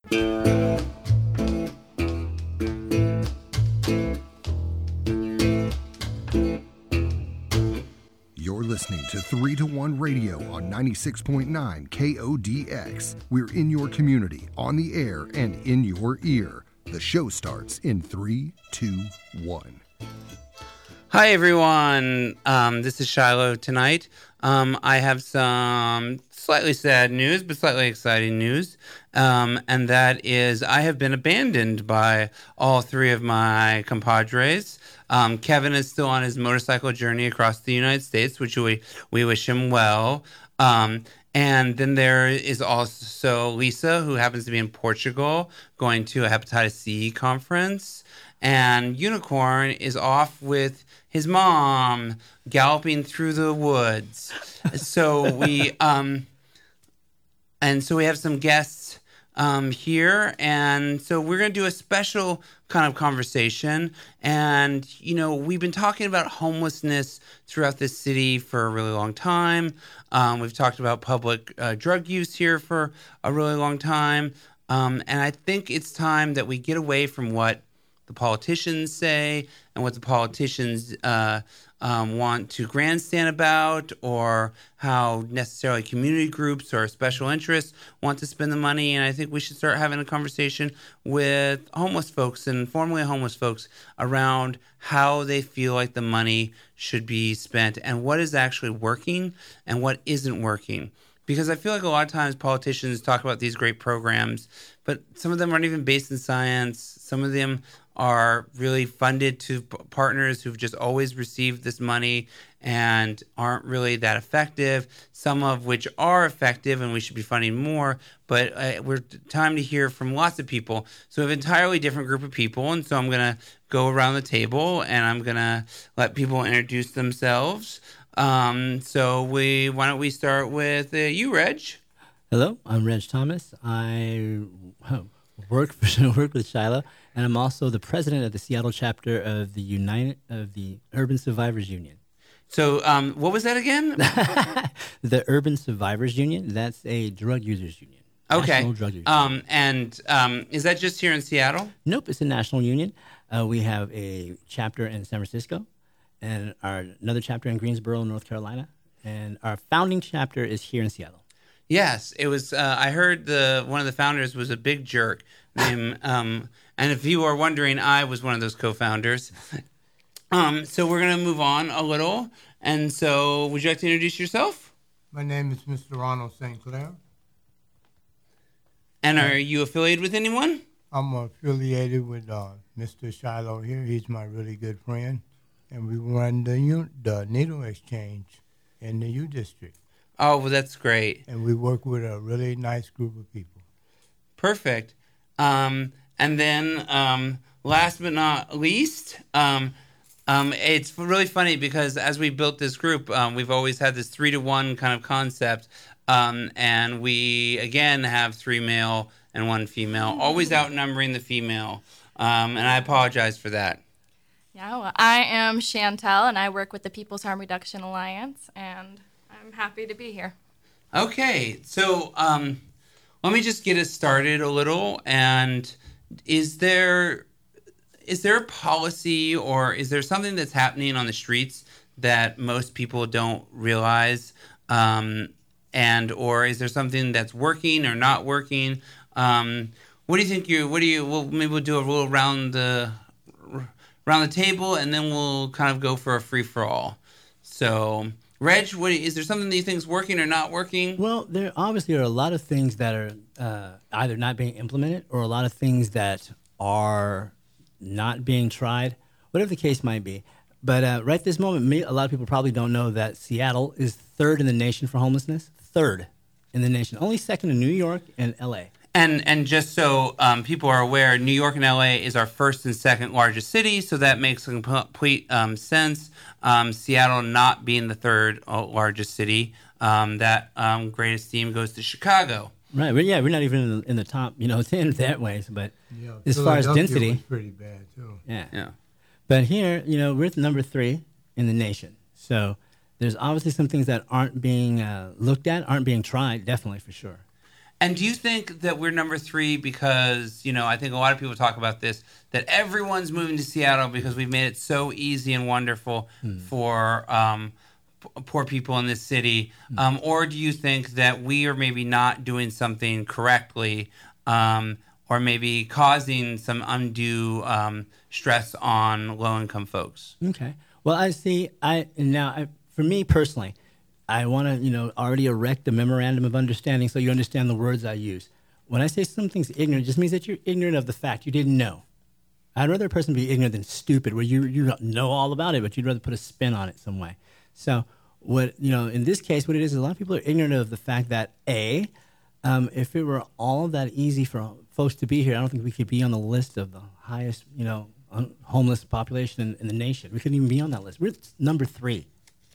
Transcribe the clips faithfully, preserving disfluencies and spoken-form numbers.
You're listening to three to one Radio on ninety-six point nine K O D X. We're in your community, on the air, and in your ear. The show starts in three, two, one. Hi, everyone. Um, this is Shiloh tonight. Um, I have some slightly sad news, but slightly exciting news. Um, and that is I have been abandoned by all three of my compadres. Um, Kevin is still on his motorcycle journey across the United States, which we, we wish him well. Um, and then there is also Lisa, who happens to be in Portugal, going to a hepatitis C conference. And Unicorn is off with his mom, galloping through the woods. So we, um, and so we have some guests um, here, and so we're going to do a special kind of conversation. And, you know, we've been talking about homelessness throughout this city for a really long time. Um, we've talked about public uh, drug use here for a really long time. Um, and I think it's time that we get away from what the politicians say and what the politicians uh, um, want to grandstand about, or how necessarily community groups or special interests want to spend the money. And I think we should start having a conversation with homeless folks and formerly homeless folks around how they feel like the money should be spent and what is actually working and what isn't working. Because I feel like a lot of times politicians talk about these great programs, but some of them aren't even based in science. Some of them are really funded to p- partners who've just always received this money and aren't really that effective. Some of which are effective and we should be funding more, but uh, we're time to hear from lots of people. So we have an entirely different group of people, and so I'm going to go around the table and I'm going to let people introduce themselves. Um, so we why don't we start with uh, you, Reg? Hello, I'm Reg Thomas. I work for, work with Shiloh, and I'm also the president of the Seattle chapter of the United of the Urban Survivors Union. So, um, what was that again? The Urban Survivors Union. That's a drug users union. Okay. National drug users um, union. and um, is that just here in Seattle? Nope, it's a national union. Uh, we have a chapter in San Francisco, and our another chapter in Greensboro, North Carolina, and our founding chapter is here in Seattle. Yes, it was. Uh, I heard the one of the founders was a big jerk named. Um, and if you are wondering, I was one of those co-founders. Um, so we're gonna move on a little. And so, would you like to introduce yourself? My name is Mister Ronald Saint Clair. And are you affiliated with anyone? I'm affiliated with uh, Mister Shiloh here. He's my really good friend, and we run the U- the needle exchange in the U District. Oh, well, that's great. And we work with a really nice group of people. Perfect. Um, and then, um, last but not least, um, um, it's really funny because as we built this group, um, we've always had this three to one kind of concept. Um, and we, again, have three male and one female, always outnumbering the female. Um, and I apologize for that. Yeah, well, I am Chantel, and I work with the People's Harm Reduction Alliance, and I'm happy to be here. Okay, so um, let me just get us started a little. And is there is there a policy or is there something that's happening on the streets that most people don't realize? Um, and or is there something that's working or not working? Um, what do you think? You what do you? Well, maybe we'll do a little around the around the table, and then we'll kind of go for a free for all. So. Reg, what, is there something that you think is working or not working? Well, there obviously are a lot of things that are uh, either not being implemented or a lot of things that are not being tried, whatever the case might be. But uh, right this moment, me, a lot of people probably don't know that Seattle is third in the nation for homelessness. Third in the nation. Only second to New York and L A. And and just so um, people are aware, New York and L A is our first and second largest city, so that makes complete um, sense. Um, Seattle not being the third largest city, um, that um, great esteem goes to Chicago. Right. Well, yeah, we're not even in the, in the top, you know, ten that way. But yeah, as far as density, was pretty bad too. Yeah. Yeah. But here, you know, we're at number three in the nation. So there's obviously some things that aren't being uh, looked at, aren't being tried, definitely for sure. And do you think that we're number three because, you know, I think a lot of people talk about this, that everyone's moving to Seattle because we've made it so easy and wonderful mm. for um, p- poor people in this city? Mm. Um, or do you think that we are maybe not doing something correctly um, or maybe causing some undue um, stress on low-income folks? Okay. Well, I see. I now, I, for me personally, I want to, you know, already erect a memorandum of understanding so you understand the words I use. When I say something's ignorant, it just means that you're ignorant of the fact. You didn't know. I'd rather a person be ignorant than stupid, where you you know all about it, but you'd rather put a spin on it some way. So what, you know, in this case, what it is, is a lot of people are ignorant of the fact that, A, um, if it were all that easy for folks to be here, I don't think we could be on the list of the highest, you know, un- homeless population in, in the nation. We couldn't even be on that list. We're number three,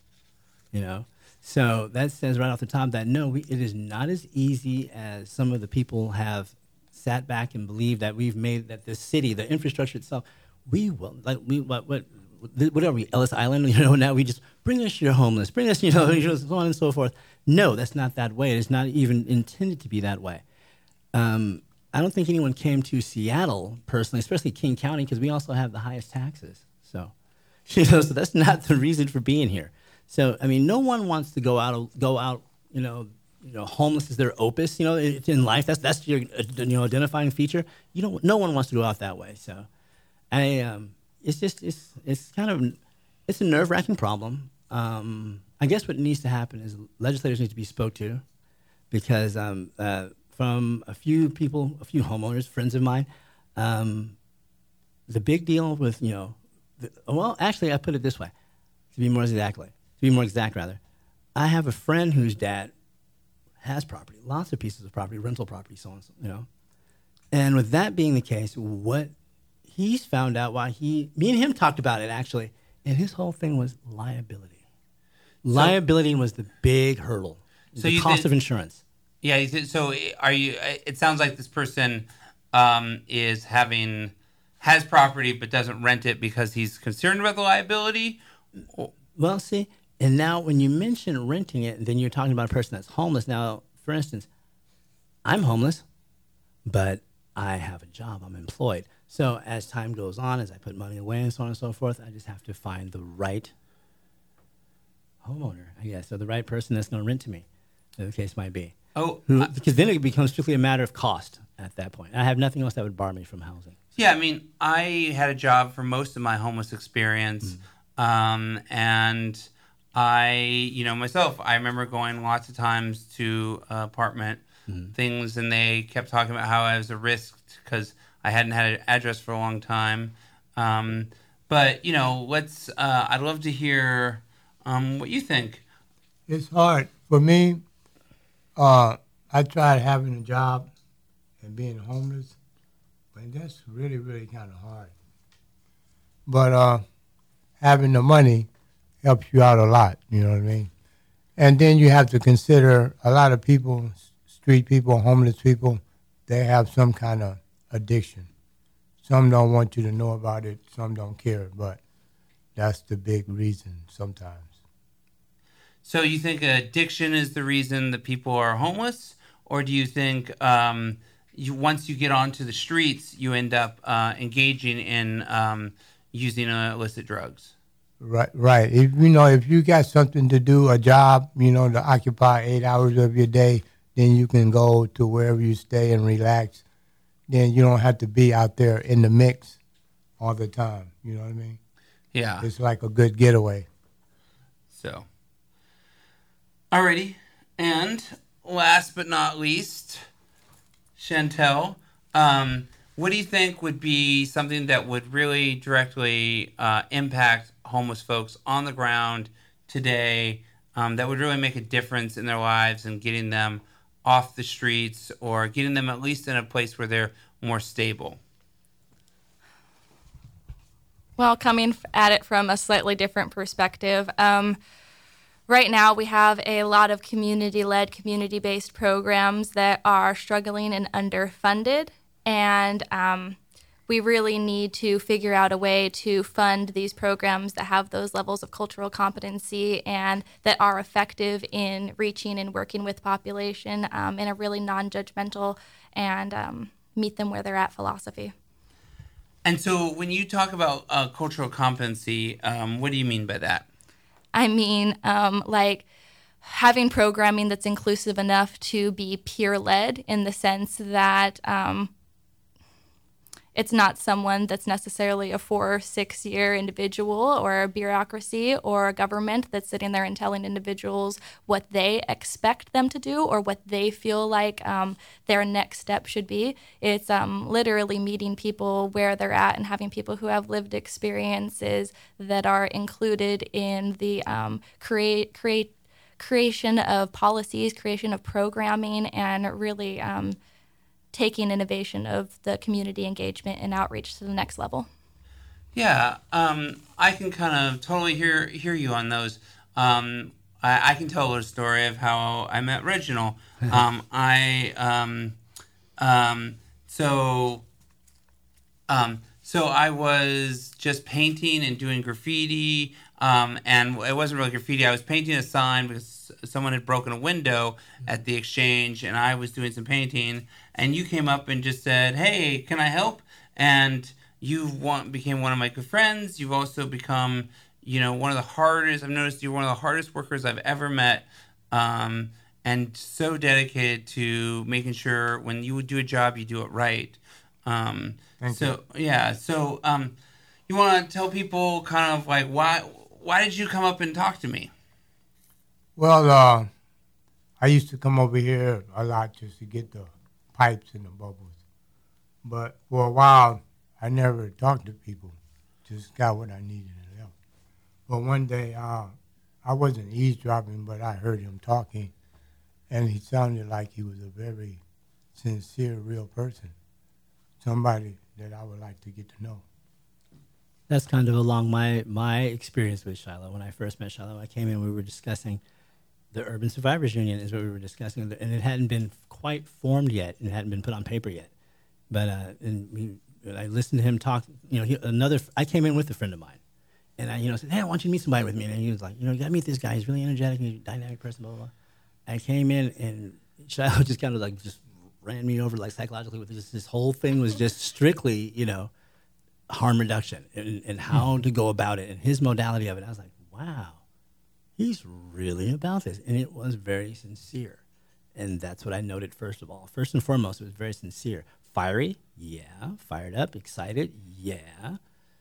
you know. So that says right off the top that, no, we, it is not as easy as some of the people have sat back and believed that we've made that the city, the infrastructure itself, we will, like, we, what, what, what are we, Ellis Island? You know, now we just bring us your homeless, bring us, you know, so on and so forth. No, that's not that way. It's not even intended to be that way. Um, I don't think anyone came to Seattle personally, especially King County, because we also have the highest taxes. So, you know, so that's not the reason for being here. So, I mean, no one wants to go out, go out, you know, you know, homeless is their opus, you know, it's in life. That's that's your, you know, identifying feature. You don't, no one wants to go out that way. So, I, um, it's just, it's, it's kind of, it's a nerve-wracking problem. Um, I guess what needs to happen is legislators need to be spoke to, because um, uh, from a few people, a few homeowners, friends of mine, um, the big deal with, you know, the, well, actually, I put it this way, to be more exactly. To be more exact, rather, I have a friend whose dad has property, lots of pieces of property, rental property, so on, you know. And with that being the case, what he's found out why he, me and him talked about it actually, and his whole thing was liability. So, liability was the big hurdle, so the cost th- of insurance. Yeah, th- so are you, it sounds like this person um, is having, has property but doesn't rent it because he's concerned about the liability? Well, see, and now when you mention renting it, then you're talking about a person that's homeless. Now, for instance, I'm homeless, but I have a job. I'm employed. So as time goes on, as I put money away and so on and so forth, I just have to find the right homeowner, I guess, or the right person that's going to rent to me, whatever the case might be. Oh, Who, because then it becomes strictly a matter of cost at that point. I have nothing else that would bar me from housing. Yeah, I mean, I had a job for most of my homeless experience, mm. um, and I, you know, myself, I remember going lots of times to uh, apartment mm-hmm. things, and they kept talking about how I was a risk because I hadn't had an address for a long time. Um, but, you know, let's, uh, I'd love to hear um, what you think. It's hard. For me, uh, I tried having a job and being homeless, but that's really, really kind of hard. But uh, having the money helps you out a lot, you know what I mean? And then you have to consider a lot of people, street people, homeless people, they have some kind of addiction. Some don't want you to know about it, some don't care, but that's the big reason sometimes. So you think addiction is the reason that people are homeless? Or do you think um, you, once you get onto the streets, you end up uh, engaging in um, using uh, illicit drugs? Right, right. If you know, if you got something to do, a job, you know, to occupy eight hours of your day, then you can go to wherever you stay and relax. Then you don't have to be out there in the mix all the time. You know what I mean? Yeah. It's like a good getaway. So, alrighty. And last but not least, Chantel, um, what do you think would be something that would really directly uh, impact homeless folks on the ground today um, that would really make a difference in their lives and getting them off the streets or getting them at least in a place where they're more stable? Well, coming at it from a slightly different perspective, um, right now we have a lot of community-led, community-based programs that are struggling and underfunded, and um, we really need to figure out a way to fund these programs that have those levels of cultural competency and that are effective in reaching and working with population um, in a really non-judgmental and um, meet them where they're at philosophy. And so when you talk about uh, cultural competency, um, what do you mean by that? I mean, um, like having programming that's inclusive enough to be peer-led in the sense that um, it's not someone that's necessarily a four or six-year individual or a bureaucracy or a government that's sitting there and telling individuals what they expect them to do or what they feel like um, their next step should be. It's um, literally meeting people where they're at and having people who have lived experiences that are included in the um, create create creation of policies, creation of programming, and really um, taking innovation of the community engagement and outreach to the next level. Yeah, um, I can kind of totally hear hear you on those. Um, I, I can tell a story of how I met Reginald. um, I um, um, so um, so I was just painting and doing graffiti, um, and it wasn't really graffiti. I was painting a sign because someone had broken a window at the exchange, and I was doing some painting. And you came up and just said, "Hey, can I help?" And you want, became one of my good friends. You've also become, you know, one of the hardest. I've noticed you're one of the hardest workers I've ever met, um, and so dedicated to making sure when you would do a job, you do it right. Um, Thank so you. yeah, so um, you want to tell people kind of like why why did you come up and talk to me? Well, uh, I used to come over here a lot just to get the pipes and the bubbles. But for a while, I never talked to people, just got what I needed and left. But one day, uh, I wasn't eavesdropping, but I heard him talking, and he sounded like he was a very sincere, real person, somebody that I would like to get to know. That's kind of along my, my experience with Shiloh. When I first met Shiloh, I came in, we were discussing the Urban Survivors Union is what we were discussing, and it hadn't been quite formed yet, and it hadn't been put on paper yet. But uh, and we, I listened to him talk. You know, he, another. I came in with a friend of mine, and I, you know, said, "Hey, I want you to meet somebody with me." And he was like, "You know, you got to meet this guy. He's really energetic, he's a dynamic person." Blah blah blah. I came in, and Shiloh just kind of like just ran me over like psychologically with this. This whole thing was just strictly, you know, harm reduction and, and how to go about it and his modality of it. I was like, wow. He's really about this. And it was very sincere. And that's what I noted first of all. First and foremost, it was very sincere. Fiery? Yeah. Fired up? Excited? Yeah.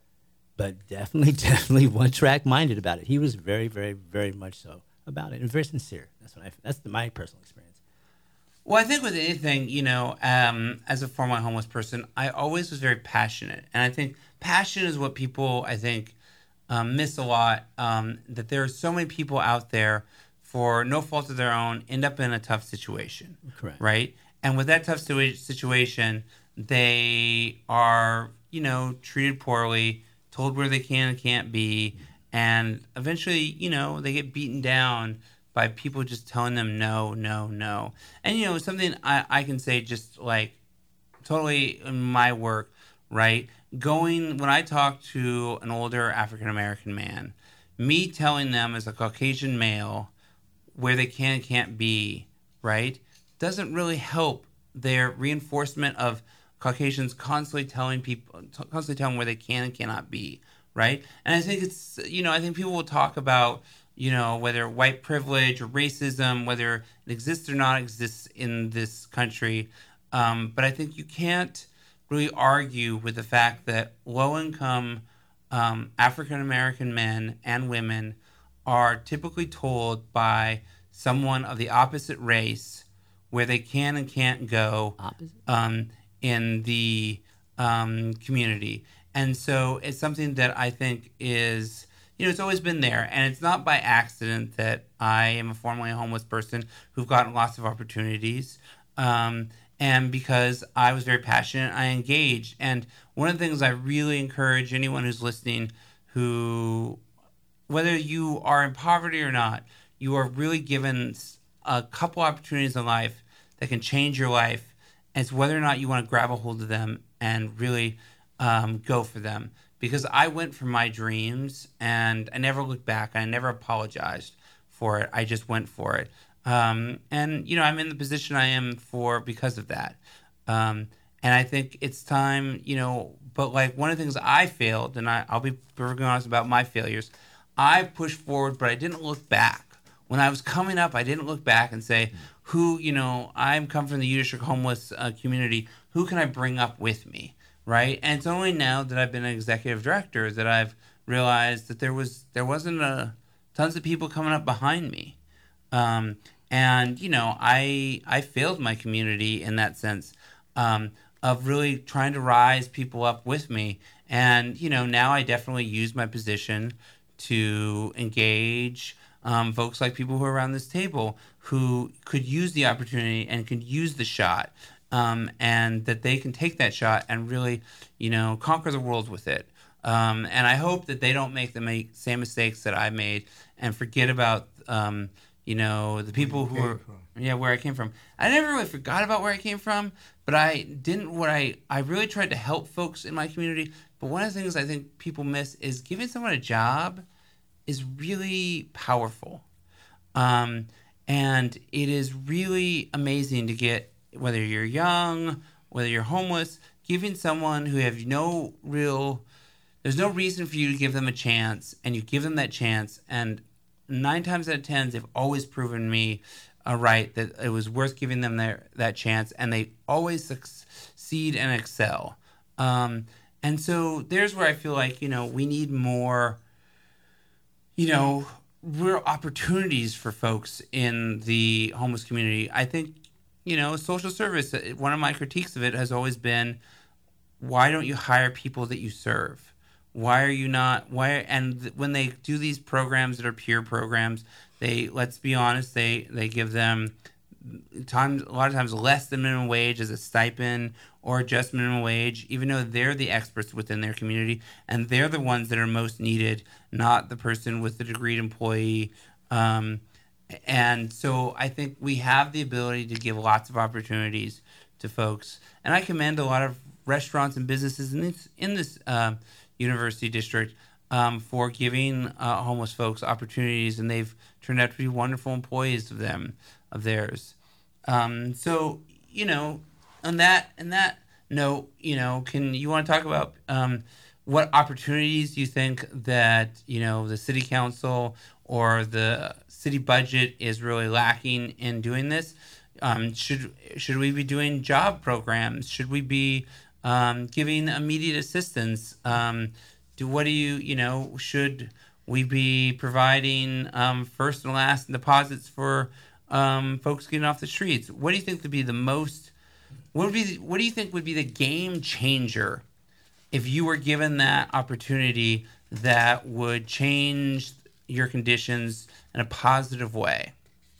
But definitely, definitely one-track minded about it. He was very, very, very much so about it. And very sincere. That's what I, that's the, my personal experience. Well, I think with anything, you know, um, as a formerly homeless person, I always was very passionate. And I think passion is what people, I think, Um, miss a lot, um, that there are so many people out there for no fault of their own end up in a tough situation. Correct. Right? And with that tough situa- situation, they are, you know, treated poorly, told where they can and can't be, and eventually, you know, they get beaten down by people just telling them no, no, no. And, you know, something I, I can say just like totally in my work, right? Going, when I talk to an older African-American man, me telling them as a Caucasian male where they can and can't be, right, doesn't really help their reinforcement of Caucasians constantly telling people, constantly telling where they can and cannot be, right? And I think it's, you know, I think people will talk about, you know, whether white privilege or racism, whether it exists or not exists in this country. Um, but I think you can't really argue with the fact that low-income um, African-American men and women are typically told by someone of the opposite race where they can and can't go um, in the um, community. And so it's something that I think is, you know, it's always been there. And it's not by accident that I am a formerly homeless person who've gotten lots of opportunities. Um, And because I was very passionate, I engaged. And one of the things I really encourage anyone who's listening who, whether you are in poverty or not, you are really given a couple opportunities in life that can change your life. And it's whether or not you want to grab a hold of them and really um, go for them, because I went for my dreams and I never looked back. I never apologized for it. I just went for it. Um, and, you know, I'm in the position I am for because of that. Um, and I think it's time, you know, but like one of the things I failed, and I, I'll be perfectly honest about my failures, I pushed forward, but I didn't look back. When I was coming up, I didn't look back and say, who, you know, I'm come from the U District homeless uh, community, who can I bring up with me, right? And it's only now that I've been an executive director that I've realized that there was there wasn't a, tons of people coming up behind me. Um, and, you know, I I failed my community in that sense um, of really trying to rise people up with me. And, you know, now I definitely use my position to engage um, folks like people who are around this table who could use the opportunity and could use the shot, um, and that they can take that shot and really, you know, conquer the world with it. Um, and I hope that they don't make the make, same mistakes that I made and forget about, um, you know, the people who are, yeah, where I came from. I never really forgot about where I came from, but I didn't, what I, I really tried to help folks in my community. But one of the things I think people miss is giving someone a job is really powerful. Um, and it is really amazing to get, whether you're young, whether you're homeless, giving someone who have no real, there's no reason for you to give them a chance, and you give them that chance, and nine times out of ten, they've always proven me uh, right, that it was worth giving them their, that chance, and they always succeed and excel. Um, and so there's where I feel like, you know, we need more, you know, real opportunities for folks in the homeless community. I think, you know, social service, one of my critiques of it has always been, why don't you hire people that you serve? Why are you not, why, and when they do these programs that are peer programs, they, let's be honest, they, they give them times, a lot of times less than minimum wage as a stipend or just minimum wage, even though they're the experts within their community and they're the ones that are most needed, not the person with the degreed employee. Um, and so I think we have the ability to give lots of opportunities to folks. And I commend a lot of restaurants and businesses in this, in this uh, university district um, for giving uh, homeless folks opportunities, and they've turned out to be wonderful employees of them, of theirs. Um, so, you know, on that, on that note, you know, can you want to talk about um, what opportunities you think that, you know, the city council or the city budget is really lacking in doing this? Um, should should we be doing job programs? Should we be um, giving immediate assistance? Um, do what do you you know? Should we be providing um, first and last deposits for um, folks getting off the streets? What do you think would be the most? What would be? The, what do you think would be the game changer if you were given that opportunity that would change your conditions in a positive way?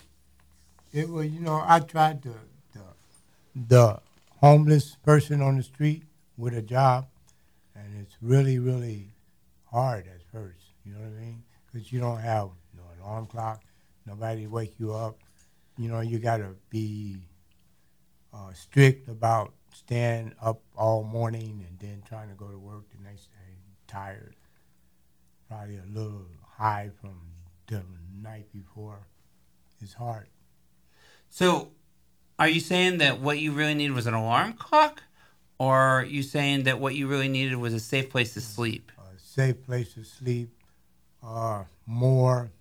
It was, you know, I tried to, the, the homeless person on the street with a job, and it's really, really hard at first, you know what I mean? Because you don't have no alarm clock, nobody to wake you up. You know, you got to be uh, strict about staying up all morning and then trying to go to work the next day, tired, probably a little high from the night before. It's hard. So, are you saying that what you really needed was an alarm clock, or are you saying that what you really needed was a safe place to sleep? A safe place to sleep, uh, more,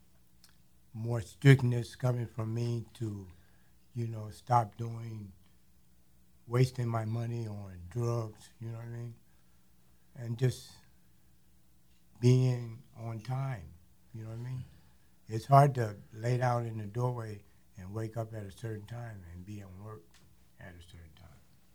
more strictness coming from me to, you know, stop doing, wasting my money on drugs, you know what I mean? And just being on time, you know what I mean? It's hard to lay down in the doorway and wake up at a certain time and be on work at a certain time.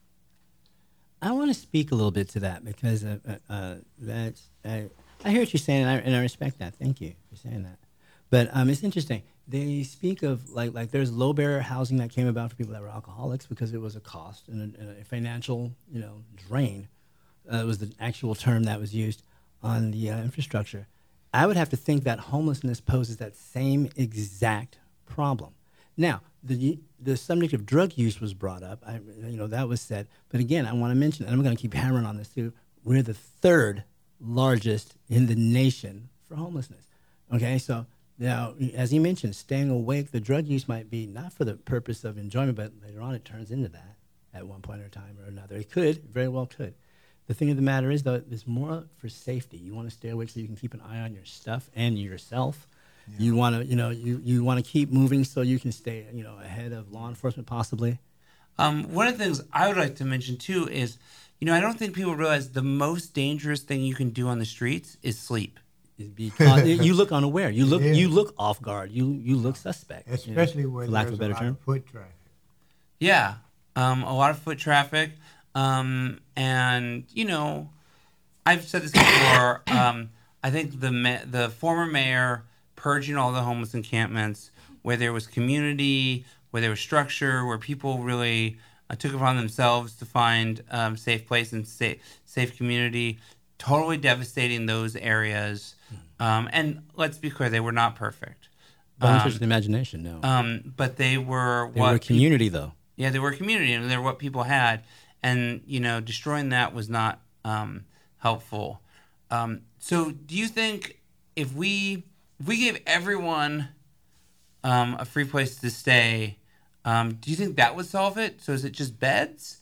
I want to speak a little bit to that because uh, uh, that's, uh, I hear what you're saying, and I, and I respect that. Thank you for saying that. But um, it's interesting. They speak of, like, like there's low barrier housing that came about for people that were alcoholics because it was a cost and a, and a financial, you know, drain. Uh, was the actual term that was used on the uh, infrastructure. I would have to think that homelessness poses that same exact problem. Now, the the subject of drug use was brought up. I, you know, that was said. But again, I want to mention, and I'm going to keep hammering on this too. we're the third largest in the nation for homelessness. Okay, so now, as you mentioned, staying awake, the drug use might be not for the purpose of enjoyment, but later on it turns into that at one point or time or another. It could, very well could. The thing of the matter is, though, it's more for safety. You want to stay awake so you can keep an eye on your stuff and yourself. Yeah. You want to, you know, you, you want to keep moving so you can stay, you know, ahead of law enforcement possibly. Um, one of the things I would like to mention, too, is, you know, I don't think people realize the most dangerous thing you can do on the streets is sleep. Because you look unaware. You look you look off guard. You you look suspect. Especially you know, where for lack there's of a better a lot term. of foot traffic. Yeah, um, a lot of foot traffic. Um, and, you know, I've said this before. um, I think the ma- the former mayor purging all the homeless encampments where there was community, where there was structure, where people really uh, took it upon themselves to find um, safe place and safe, safe community, totally devastating those areas. Um, and let's be clear, they were not perfect. By um, the imagination, no. Um, but they were they what were a community, pe- though. Yeah, they were a community, and they were what people had. And, you know, destroying that was not um, helpful. Um, so do you think if we if we gave everyone um, a free place to stay, um, do you think that would solve it? So is it just beds?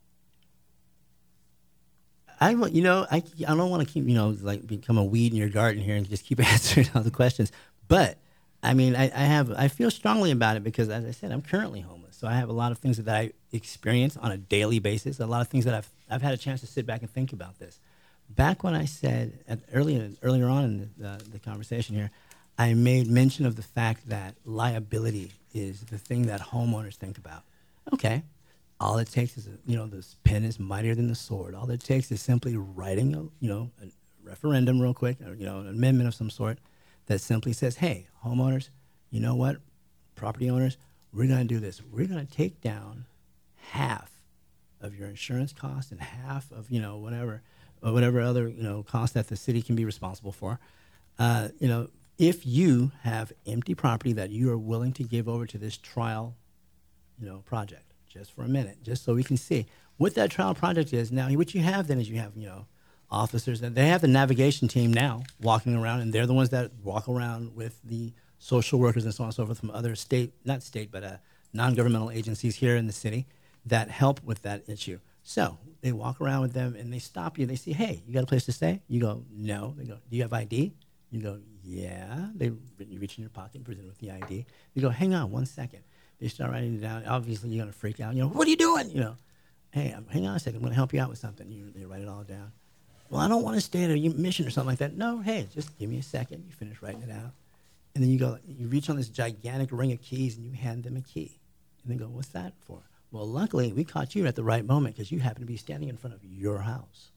I, you know, I, I don't want to keep, you know, like become a weed in your garden here and just keep answering all the questions. But, I mean, I, I have, I feel strongly about it because, as I said, I'm currently homeless. So I have a lot of things that I experience on a daily basis, a lot of things that I've, I've had a chance to sit back and think about this. Back when I said, at earlier, earlier on in the, the, the conversation here, I made mention of the fact that liability is the thing that homeowners think about. Okay. All it takes is, a, you know, this pen is mightier than the sword. All it takes is simply writing, a, you know, a referendum real quick, or, you know, an amendment of some sort that simply says, hey, homeowners, you know what, property owners, we're going to do this. We're going to take down half of your insurance costs and half of, you know, whatever, or whatever other, you know, cost that the city can be responsible for. Uh, you know, if you have empty property that you are willing to give over to this trial, you know, project. Just for a minute, just so we can see what that trial project is. Now, what you have then is you have, you know, officers, and they have the navigation team now walking around, and they're the ones that walk around with the social workers and so on and so forth from other state, not state, but uh, non-governmental agencies here in the city that help with that issue. So they walk around with them, and they stop you. They say, hey, you got a place to stay? You go, no. They go, do you have I D? You go, yeah. They you reach in your pocket and present with the I D. You go, hang on one second. They start writing it down. Obviously, you're going to freak out. You know, what are you doing? You know, hey, I'm, hang on a second. I'm going to help you out with something. You, they write it all down. Well, I don't want to stay at a mission or something like that. No, hey, just give me a second. You finish writing it out. And then you go, you reach on this gigantic ring of keys, and you hand them a key. And they go, what's that for? Well, luckily, we caught you at the right moment because you happen to be standing in front of your house.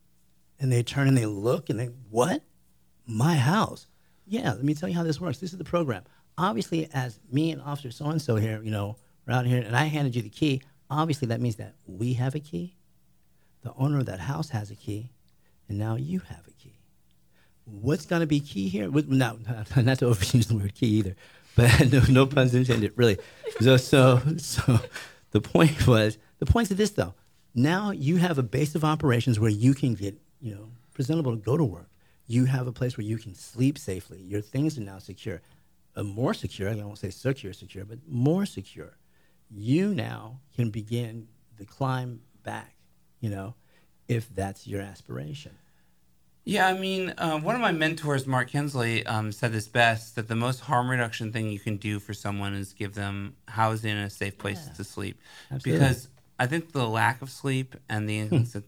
And they turn and they look, and they, what? My house? Yeah, let me tell you how this works. This is the program. Obviously, as me and Officer so-and-so here, you know, we're out here, and I handed you the key, obviously that means that we have a key, the owner of that house has a key, and now you have a key. What's going to be key here? Now, not to overuse the word key either, but no, no puns intended, really. So, so, so the point was, the point is this, though. Now you have a base of operations where you can get, you know, presentable to go to work. You have a place where you can sleep safely. Your things are now secure. Uh, more secure, I won't say secure, secure, but more secure. You now can begin the climb back, you know, if that's your aspiration. Yeah, I mean, uh, one of my mentors, Mark Hensley, um, said this best, that the most harm reduction thing you can do for someone is give them housing and a safe place yeah, to sleep. Absolutely. Because I think the lack of sleep and the insig-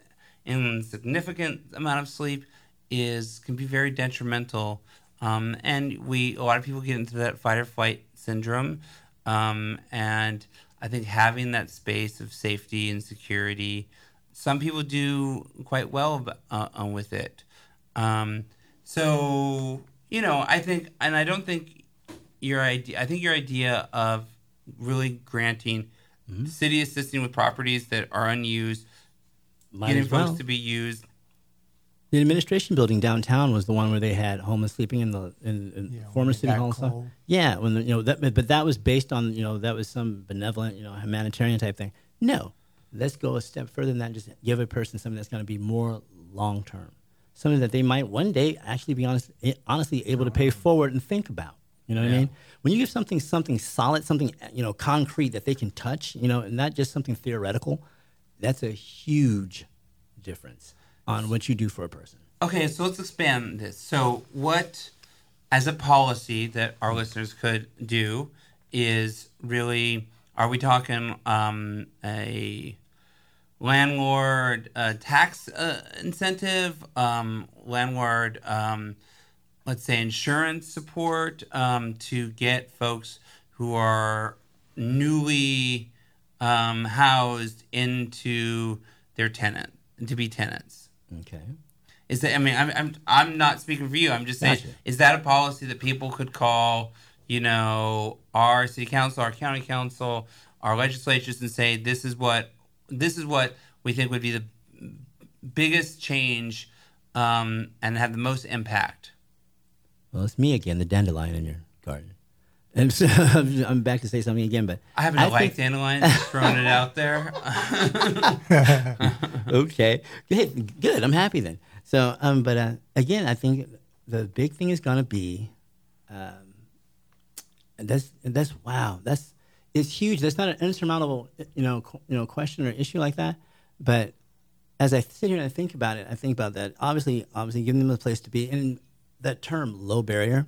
insignificant amount of sleep is can be very detrimental. Um, and we, a lot of people get into that fight or flight syndrome. Um, and I think having that space of safety and security, some people do quite well uh, uh, with it. Um, so, you know, I think, and I don't think your idea, I think your idea of really granting mm-hmm. the city assisting with properties that are unused, Might getting as well. folks to be used. The administration building downtown was the one where they had homeless sleeping in the in, in Yeah, former when it city got hall and stuff. cold. Yeah, when the, you know that, but that was based on you know that was some benevolent you know humanitarian type thing. No, let's go a step further than that. And just give a person something that's going to be more long term, something that they might one day actually be honest, honestly able to pay forward and think about. You know what Yeah. I mean? When you give something something solid, something you know concrete that they can touch, you know, and not just something theoretical, that's a huge difference on what you do for a person. Okay, so let's expand this. So, what, as a policy that our listeners could do, is really, are we talking um, a landlord uh, tax uh, incentive, um, landlord, um, let's say, insurance support um, to get folks who are newly um, housed into their tenant, to be tenants? Okay. Is that, I mean, I'm, I'm, I'm not speaking for you. I'm just saying, Gotcha. is that a policy that people could call, you know, our city council, our county council, our legislatures and say, this is what, this is what we think would be the biggest change um, and have the most impact? Well, it's me again, the dandelion in your garden. And so I'm back to say something again, but I happen to like dandelions, just throwing it out there. Okay, good, good. I'm happy then. So, um, but uh, again, I think the big thing is going to be, um, and that's and that's wow, that's it's huge. That's not an insurmountable, you know, qu- you know, question or issue like that. But as I sit here and I think about it, I think about that. Obviously, obviously, giving them a place to be, and that term "low barrier."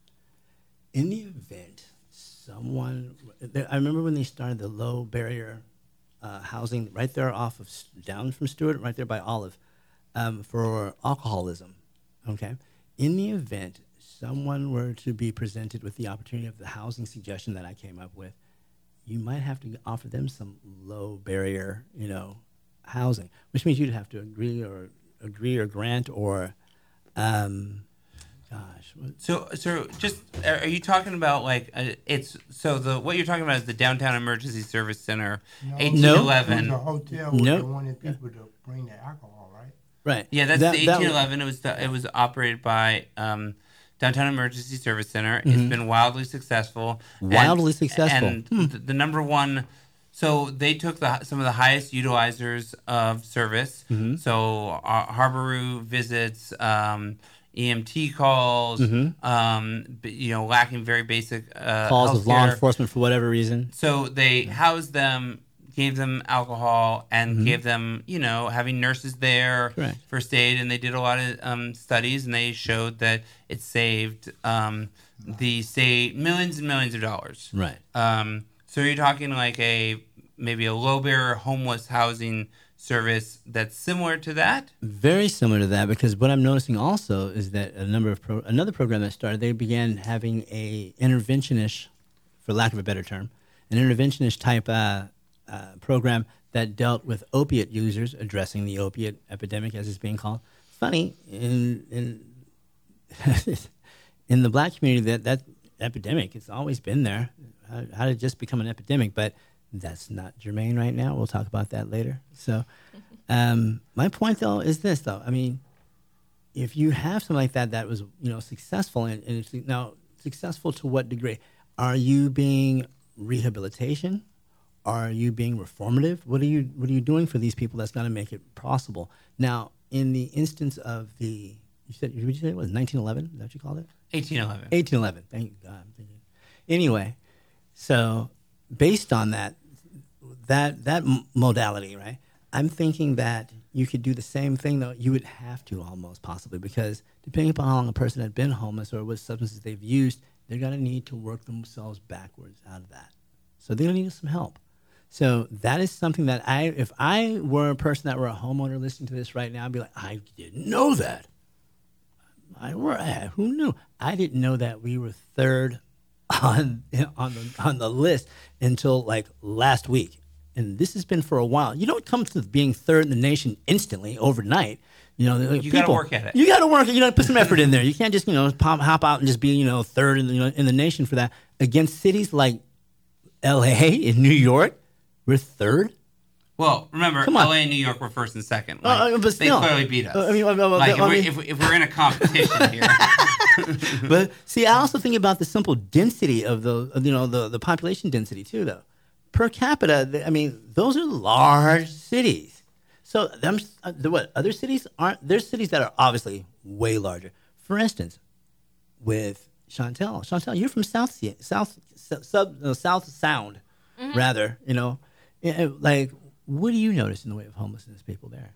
In the event someone, I remember when they started the low barrier uh, housing right there off of down from Stewart, right there by Olive, um, for alcoholism. Okay, in the event someone were to be presented with the opportunity of the housing suggestion that I came up with, you might have to offer them some low barrier, you know, housing, which means you'd have to agree or agree or grant or. Um, Gosh. What? So, so just are you talking about like uh, it's so the what you're talking about is the Downtown Emergency Service Center, No. eighteen No. eleven. It was a hotel where Nope. they wanted people to bring the alcohol, right? Right. Yeah, that's That- the that eighteen eleven. It was the, it was operated by um, Downtown Emergency Service Center. It's been wildly successful. Mm-hmm. Wildly and, successful. And Hmm. the, the number one. So they took the some of the highest utilizers of service. Mm-hmm. So uh, Harboroo visits. Um, E M T calls, um, b- you know, lacking very basic uh, Calls of law healthcare. enforcement for whatever reason. So they housed them, gave them alcohol, and Mm-hmm. gave them, you know, having nurses there, Correct. first aid, and they did a lot of um, studies, and they showed that it saved um, the state millions and millions of dollars. Right. Um, so you're talking like a maybe a low barrier homeless housing service that's similar to that. Very similar to that, because what I'm noticing also is that a number of pro- another program that started, they began having a interventionish, for lack of a better term, an interventionist type uh, uh, program that dealt with opiate users, addressing the opiate epidemic, as it's being called. Funny, in in in the black community, that that epidemic, it's always been there. How, how did it just become an epidemic? But that's not germane right now. We'll talk about that later. So, um, my point though is this though. I mean, if you have something like that that was you know successful, and, and it's now successful to what degree? Are you being rehabilitation? Are you being reformative? What are you What are you doing for these people that's going to make it possible? Now, in the instance of the, you said, what did you say it was nineteen eleven? Is that what you called it? eighteen eleven. eighteen eleven. Thank God. Anyway, so based on that, that that m- modality, right? I'm thinking that you could do the same thing, though. You would have to almost possibly, because depending upon how long a person had been homeless or what substances they've used, they're going to need to work themselves backwards out of that. So they're going to need some help. So that is something that I, if I were a person that were a homeowner listening to this right now, I'd be like, I didn't know that. I were, who knew? I didn't know that we were third on on the on the list until like last week, and this has been for a while. You don't come to being third in the nation instantly overnight. You know, You people, gotta work at it. You got to work. You got to put some effort in there. You can't just you know pop, hop out and just be you know third in the, you know, in the nation for that. Against cities like L A and New York, we're third. Well, remember, Come on. L A and New York were first and second. Uh, Like, uh, but they still. clearly beat us. Uh, I mean, uh, uh, like, I if, we, mean- if, we, if we're in a competition here, But see, I also think about the simple density of the, of, you know, the, the population density too, though. Per capita, th- I mean, those are large cities. So So them, uh, the, what other cities aren't? There's cities that are obviously way larger. For instance, with Chantel, Chantel, you're from South Se- South Sub uh, South Sound, mm-hmm. rather. You know, yeah, like what do you notice in the way of homelessness people there?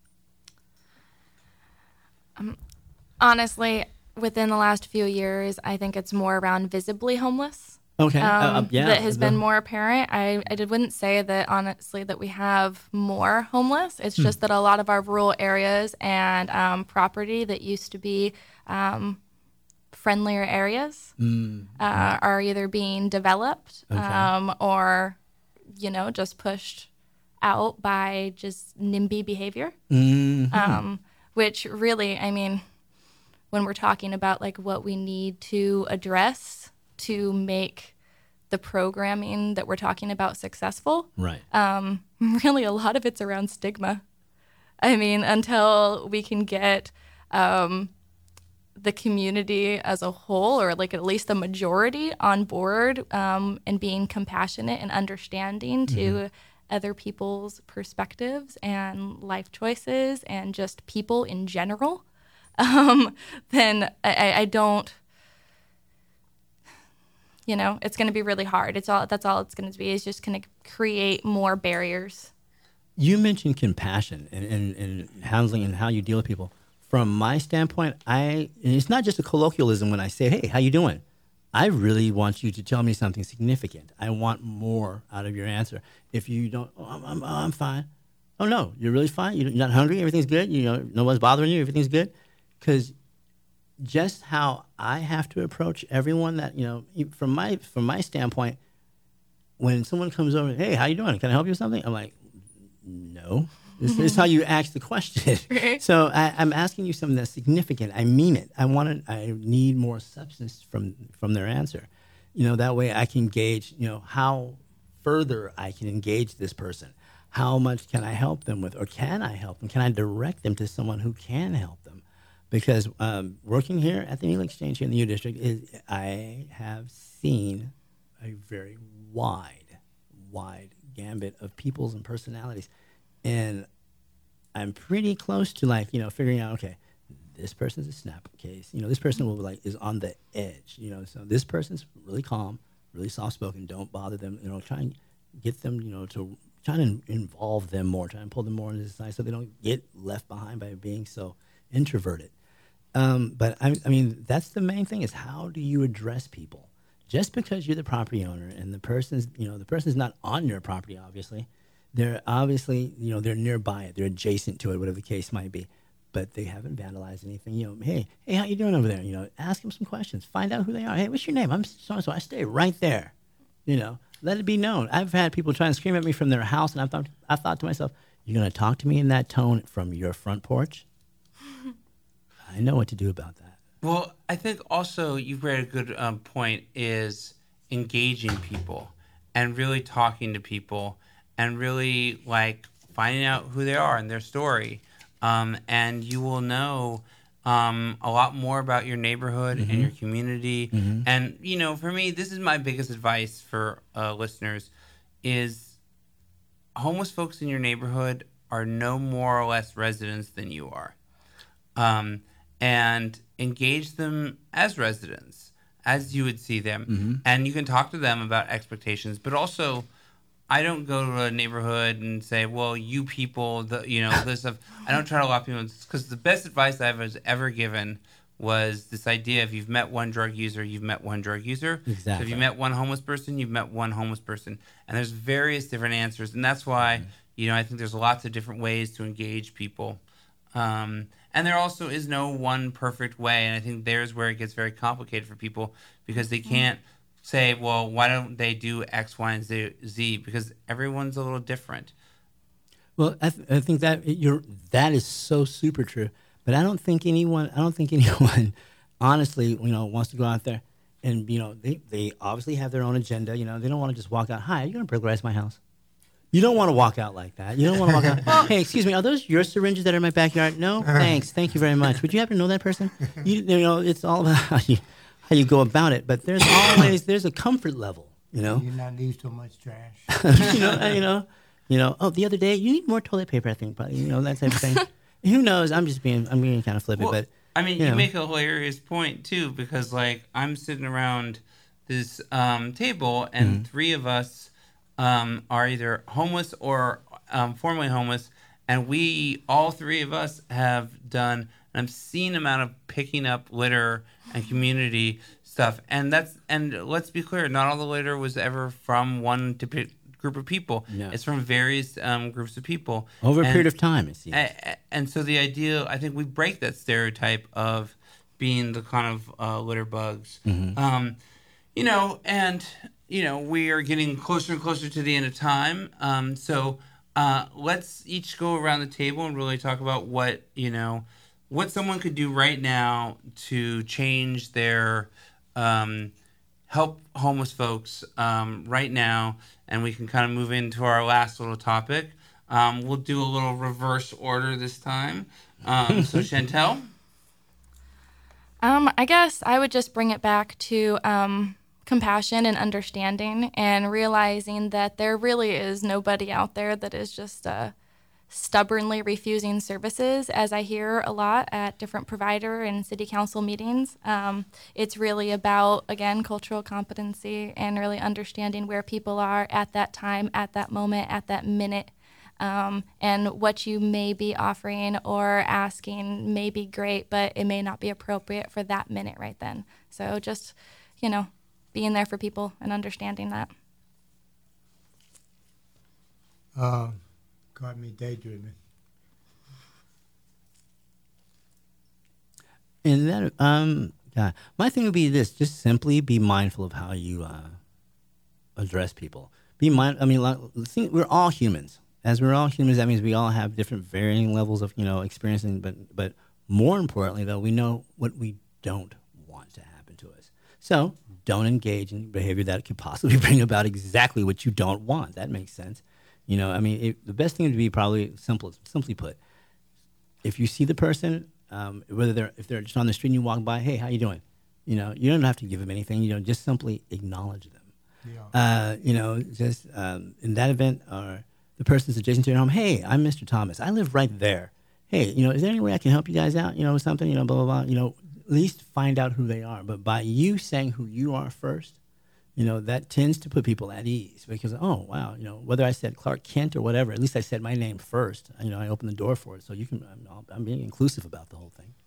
Um, honestly, within the last few years, I think it's more around visibly homeless. Okay. Um, uh, uh, yeah. That has the, been more apparent. I, I did, wouldn't say that, honestly, that we have more homeless. It's hmm. just that a lot of our rural areas and um, property that used to be um, friendlier areas mm. uh, are either being developed okay. um, or, you know, just pushed out by just NIMBY behavior. Mm-hmm. Um, which really, I mean, when we're talking about like what we need to address to make the programming that we're talking about successful, right? Um, really, a lot of it's around stigma. I mean, until we can get um, the community as a whole, or like at least the majority, on board um, and being compassionate and understanding to mm-hmm. other people's perspectives and life choices and just people in general, um, then I, I don't. You know, it's going to be really hard. It's all that's all it's going to be is just going to create more barriers. You mentioned compassion and, and, and handling and how you deal with people. From my standpoint, I and it's not just a colloquialism when I say, "Hey, how you doing?" I really want you to tell me something significant. I want more out of your answer. If you don't, oh, I'm, I'm, I'm fine. Oh no, you're really fine. You're not hungry. Everything's good. You know, no one's bothering you. Everything's good. Because just how I have to approach everyone that, you know, from my from my standpoint, when someone comes over, hey, how you doing? Can I help you with something? I'm like, no. This is how you ask the question. Right. So I, I'm asking you something that's significant. I mean it. I want to. I need more substance from from their answer. You know, that way I can gauge, you know, how further I can engage this person. How much can I help them with, or can I help them? Can I direct them to someone who can help them? Because um, working here at the Neal Exchange here in the U District, is, I have seen a very wide, wide gambit of peoples and personalities. And I'm pretty close to, like, you know, figuring out, okay, this person's a snap case. You know, this person will, like, is on the edge. You know, so this person's really calm, really soft-spoken. Don't bother them. You know, try and get them, you know, to try and involve them more, try and pull them more into society so they don't get left behind by being so introverted. Um, but I, I mean, that's the main thing is how do you address people? Just because you're the property owner and the person's, you know, the person's not on your property, obviously. They're obviously, you know, they're nearby it. They're adjacent to it, whatever the case might be. But they haven't vandalized anything. You know, hey, hey, how you doing over there? You know, ask them some questions. Find out who they are. Hey, what's your name? I'm so-and-so. I stay right there. You know, let it be known. I've had people try and scream at me from their house, and I thought, I thought to myself, you're going to talk to me in that tone from your front porch? I know what to do about that. Well, I think also you've made a good um, point is engaging people and really talking to people and really, like, finding out who they are and their story. Um, and you will know um, a lot more about your neighborhood mm-hmm. and your community. Mm-hmm. And, you know, for me, this is my biggest advice for uh, listeners is homeless folks in your neighborhood are no more or less residents than you are. Um, and engage them as residents, as you would see them. Mm-hmm. And you can talk to them about expectations, but also I don't go to a neighborhood and say, well, you people, the, you know, this stuff. I don't try to lock people, because the best advice I was ever given was this idea: if you've met one drug user, you've met one drug user. Exactly. So if you met one homeless person, you've met one homeless person. And there's various different answers. And that's why, mm-hmm. you know, I think there's lots of different ways to engage people. Um, and there also is no one perfect way. And I think there's where it gets very complicated for people, because they can't say, well, why don't they do X, Y, and Z, Z? Because everyone's a little different. Well, I, th- I think that you're that is so super true. But I don't think anyone, I don't think anyone, honestly, you know, wants to go out there and, you know, they, they obviously have their own agenda. You know, they don't want to just walk out. Hi, are you going to burglarize my house? You don't want to walk out like that. You don't want to walk out. Hey, excuse me, are those your syringes that are in my backyard? No, thanks. Thank you very much. Would you happen to know that person? You, you know, it's all about how you, how you go about it. But there's always there's a comfort level. You know, you not leave so much trash. you know, you know, You know, oh, the other day you need more toilet paper. I think, probably, you know, that type of thing. Who knows? I'm just being, I'm being kind of flippant, Well, but I mean, you you know. make a hilarious point too, because like I'm sitting around this um, table, and Mm-hmm. three of us um, are either homeless or um, formerly homeless, and we all three of us have done an obscene amount of picking up litter and community stuff, and that's and let's be clear, not all the litter was ever from one typi- group of people. No. It's from various um, groups of people Over a And- period of time, it seems. a- and so the idea, I think we break that stereotype of being the kind of uh, litter bugs. Mm-hmm. Um, you know, and, you know, we are getting closer and closer to the end of time. Um, so uh, let's each go around the table and really talk about what, you know, what someone could do right now to change their, um, help homeless folks um, right now. And we can kind of move into our last little topic. Um, we'll do a little reverse order this time. Um, so Chantel? Um, I guess I would just bring it back to um, compassion and understanding, and realizing that there really is nobody out there that is just uh, stubbornly refusing services, as I hear a lot at different provider and city council meetings. Um, it's really about, again, cultural competency and really understanding where people are at that time, at that moment, at that minute. Um, and what you may be offering or asking may be great, but it may not be appropriate for that minute right then. So just, you know, being there for people and understanding that. Uh, got me daydreaming. And that, um, yeah, my thing would be this: just simply be mindful of how you uh, address people. Be mind. I mean, like, see, we're all humans. As we're all humans, that means we all have different varying levels of, you know, experiencing. But, but more importantly, though, we know what we don't want to happen to us. So don't engage in behavior that could possibly bring about exactly what you don't want. That makes sense. You know, I mean, it, the best thing would be probably simple, simply put, if you see the person, um, whether they're if they're just on the street and you walk by, hey, how you doing? You know, you don't have to give them anything. You know, just simply acknowledge them. Yeah. Uh, you know, just um, in that event, or the person's adjacent to your home, hey, I'm Mister Thomas. I live right there. Hey, you know, is there any way I can help you guys out? You know, with something, you know, blah, blah, blah. You know, at least find out who they are. But by you saying who you are first, you know, that tends to put people at ease because, oh, wow, you know, whether I said Clark Kent or whatever, at least I said my name first. You know, I opened the door for it. So you can, I'm, I'm being inclusive about the whole thing.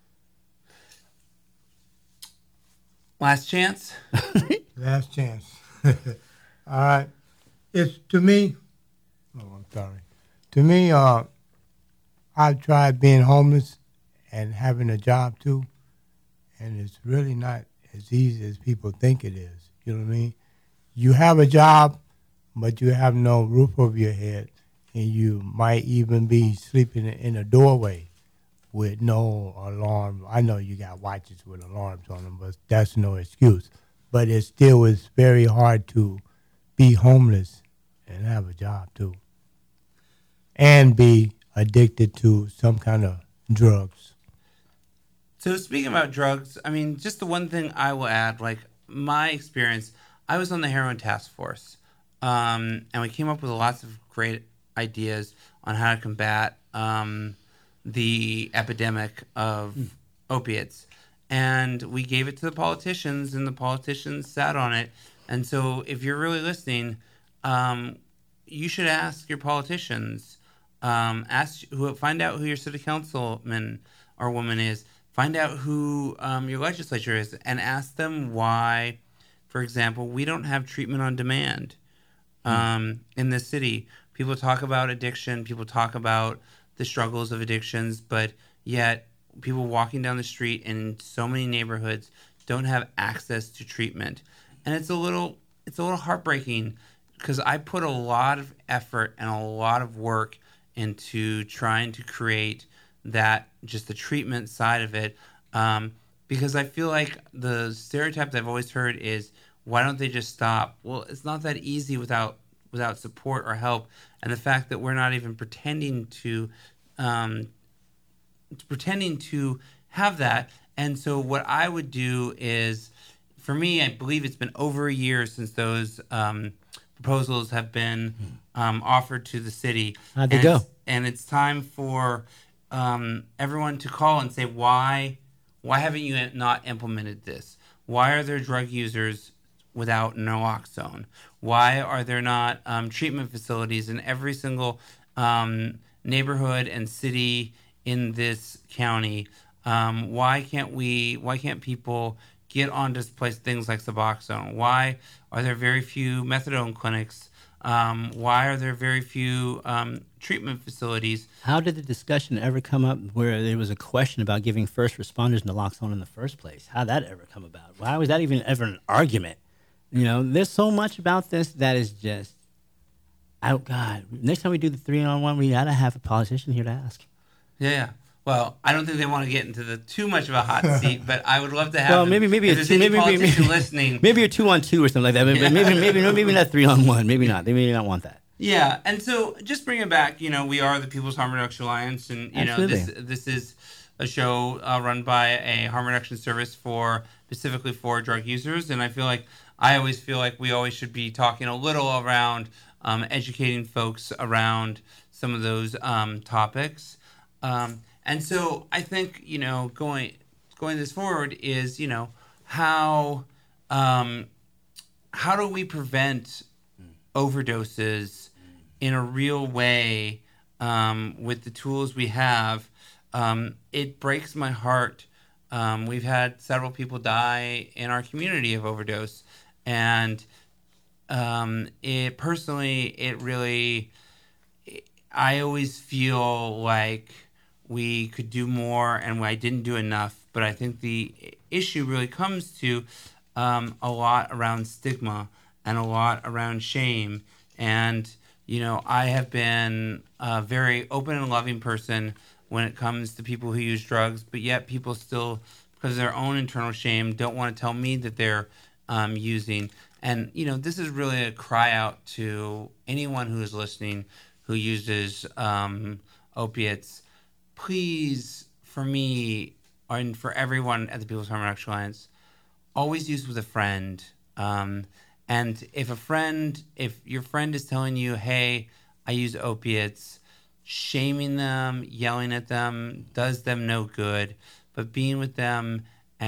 Last chance? Last chance. All right. It's to me. Oh, I'm sorry. To me, uh, I've tried being homeless and having a job too, and it's really not as easy as people think it is. You know what I mean? You have a job, but you have no roof over your head, and you might even be sleeping in a doorway with no alarm. I know you got watches with alarms on them, but that's no excuse. But it still is very hard to be homeless and have a job too, and be addicted to some kind of drugs. So speaking about drugs, I mean, just the one thing I will add, like my experience, I was on the heroin task force, um, and we came up with lots of great ideas on how to combat um, the epidemic of mm. opiates. And we gave it to the politicians, and the politicians sat on it. And so if you're really listening, um, you should ask your politicians, um, ask who, find out who your city councilman or woman is, find out who um, your legislature is, and ask them why, for example, we don't have treatment on demand um, mm. in this city. People talk about addiction, people talk about the struggles of addictions, but yet people walking down the street in so many neighborhoods don't have access to treatment. And it's a little it's a little heartbreaking because I put a lot of effort and a lot of work into trying to create that, just the treatment side of it, um, because I feel like the stereotype that I've always heard is, why don't they just stop? Well, it's not that easy without without support or help. And the fact that we're not even pretending to um, pretending to have that. And so what I would do is, for me, I believe it's been over a year since those um, proposals have been um, offered to the city. How'd they and go? It's, and it's time for um, everyone to call and say, why, why haven't you not implemented this? Why are there drug users without naloxone? Why are there not um, treatment facilities in every single um, neighborhood and city in this county? Um, why can't we? Why can't people get onto place things like Suboxone? Why are there very few methadone clinics? Um, why are there very few um, treatment facilities? How did the discussion ever come up where there was a question about giving first responders naloxone in the first place? How did that ever come about? Why was that even ever an argument? You know, there's so much about this that is just, oh God. Next time we do the three on one, we gotta have a politician here to ask. Yeah. Well, I don't think they want to get into the too much of a hot seat, but I would love to have. Well, them. maybe maybe if a there's two, any maybe maybe, politician maybe listening. maybe a two on two or something like that. Maybe maybe maybe maybe not three on one. Maybe not. They may not want that. Yeah, and so just bring it back. You know, we are the People's Harm Reduction Alliance, and you know, this this is a show uh, run by a harm reduction service for specifically for drug users, and I feel like I always feel like we always should be talking a little around um, educating folks around some of those um, topics. Um, and so I think you know going going this forward is you know how um, how do we prevent overdoses in a real way um, with the tools we have. Um, it breaks my heart. Um, we've had several people die in our community of overdose, and um, it personally, it really, I always feel like we could do more and I didn't do enough. But I think the issue really comes to um, a lot around stigma and a lot around shame. And, you know, I have been a very open and loving person when it comes to people who use drugs, but yet people still, because of their own internal shame, don't want to tell me that they're um, using. And, you know, this is really a cry out to anyone who is listening who uses um, opiates. Please, for me, and for everyone at the People's Harm Reduction Alliance, always use with a friend. Um, and if a friend, if your friend is telling you, hey, I use opiates, shaming them, yelling at them, does them no good. But being with them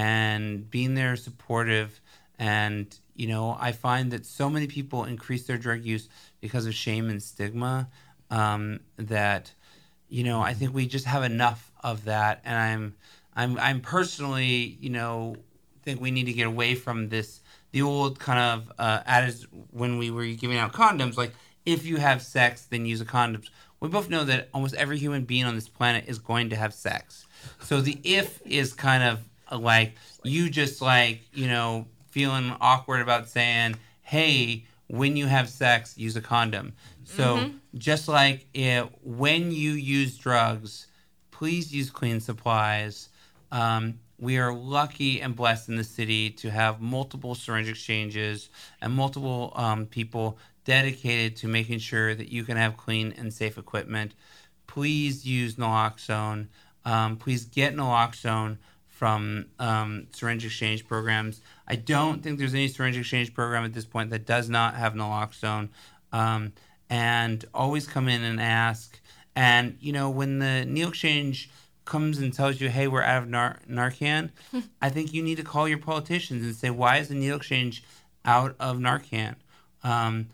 and being there supportive. And, you know, I find that so many people increase their drug use because of shame and stigma um, that, you know, I think we just have enough of that. And I'm, I'm, I'm personally, you know, think we need to get away from this, the old kind of uh, adage when we were giving out condoms, like if you have sex, then use a condom. We both know that almost every human being on this planet is going to have sex. So the if is kind of like you just like, you know, feeling awkward about saying, hey, when you have sex, use a condom. So mm-hmm. just like it, when you use drugs, please use clean supplies. Um, we are lucky and blessed in the city to have multiple syringe exchanges and multiple um, people dedicated to making sure that you can have clean and safe equipment. Please use naloxone. Um, please get naloxone from um, syringe exchange programs. I don't think there's any syringe exchange program at this point that does not have naloxone. Um, and always come in and ask. And, you know, when the needle exchange comes and tells you, hey, we're out of Nar- Narcan, I think you need to call your politicians and say, why is the needle exchange out of Narcan? Um,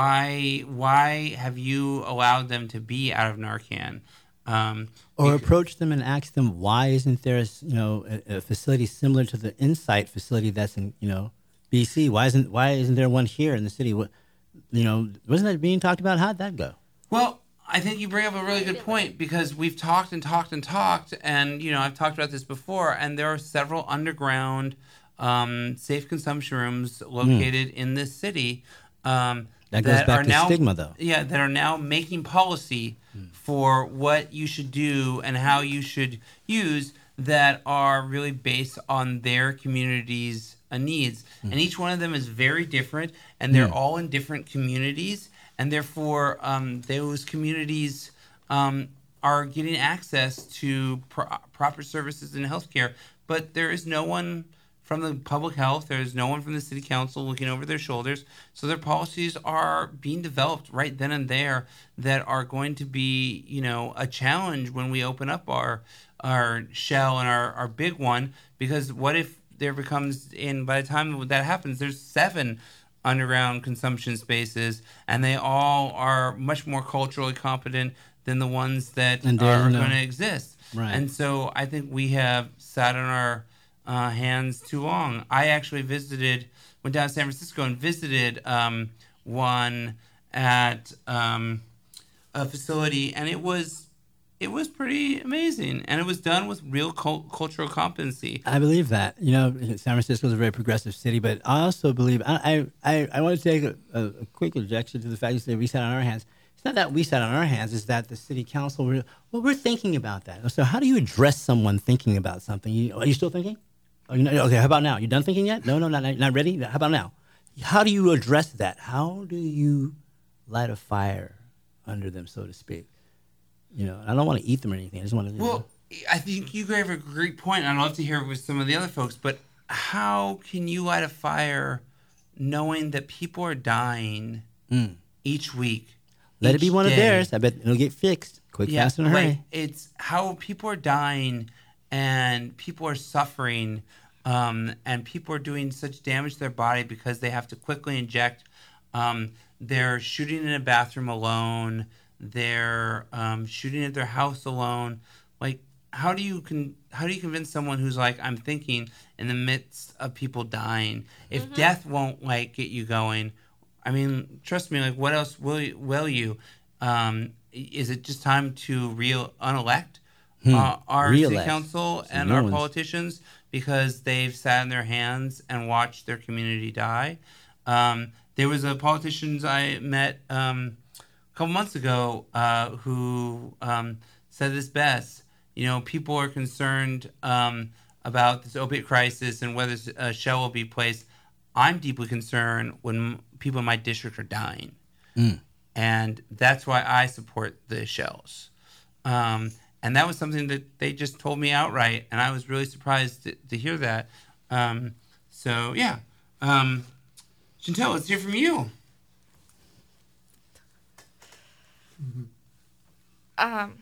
why why have you allowed them to be out of Narcan? Um, or approach them and ask them, why isn't there a, you know, a, a facility similar to the Insight facility that's in, you know, B C? Why isn't why isn't there one here in the city? What, you know, wasn't that being talked about? How'd that go? Well, I think you bring up a really good point because we've talked and talked and talked, and you know I've talked about this before, and there are several underground um, safe consumption rooms located mm. in this city um, that goes that back are to now, stigma, though. Yeah, that are now making policy mm. for what you should do and how you should use that are really based on their community's uh, needs, mm. and each one of them is very different, and they're mm. all in different communities. And therefore, um, those communities um, are getting access to pro- proper services in healthcare. But there is no one from the public health. There's no one from the city council looking over their shoulders. So their policies are being developed right then and there that are going to be, you know, a challenge when we open up our our shell and our, our big one. Because what if there becomes, in by the time that happens, there's seven underground consumption spaces, and they all are much more culturally competent than the ones that And are then, uh, going to exist. Right. And so I think we have sat on our uh, hands too long. I actually visited, went down to San Francisco and visited um, one at um, a facility, and it was it was pretty amazing, and it was done with real cult- cultural competency. I believe that. You know, San Francisco is a very progressive city, but I also believe, I I, I, I want to take a, a, a quick objection to the fact you say we sat on our hands. It's not that we sat on our hands, it's that the city council, were, well, we're thinking about that. So how do you address someone thinking about something? You, are you still thinking? Are you not, okay, how about now? You done thinking yet? No, no, not, not ready? How about now? How do you address that? How do you light a fire under them, so to speak? You know, I don't want to eat them or anything. I just want to. Well, know. I think you gave a great point. I'd love to hear it with some of the other folks. But how can you light a fire knowing that people are dying mm. each week? Let each it be one day? of theirs. I bet it'll get fixed quick, yeah, fast, and a hurry. Like, it's how people are dying and people are suffering, um, and people are doing such damage to their body because they have to quickly inject. Um, they're shooting in a bathroom alone. They're um, shooting at their house alone. Like, how do you con- how do you convince someone who's like, I'm thinking in the midst of people dying? If mm-hmm. death won't like get you going, I mean, trust me. Like, what else will you, will you? Um, is it just time to real unelect hmm. uh, our Re-elect. city council Some and new our ones. politicians because they've sat in their hands and watched their community die? Um, there was a politician I met. Um, A couple months ago, uh, who um, said this best. You know, people are concerned um, about this opiate crisis and whether a shell will be placed. I'm deeply concerned when people in my district are dying, mm. and that's why I support the shells. Um, and that was something that they just told me outright, and I was really surprised to, to hear that. Um, so yeah, um, Chantel, let's hear from you. Um,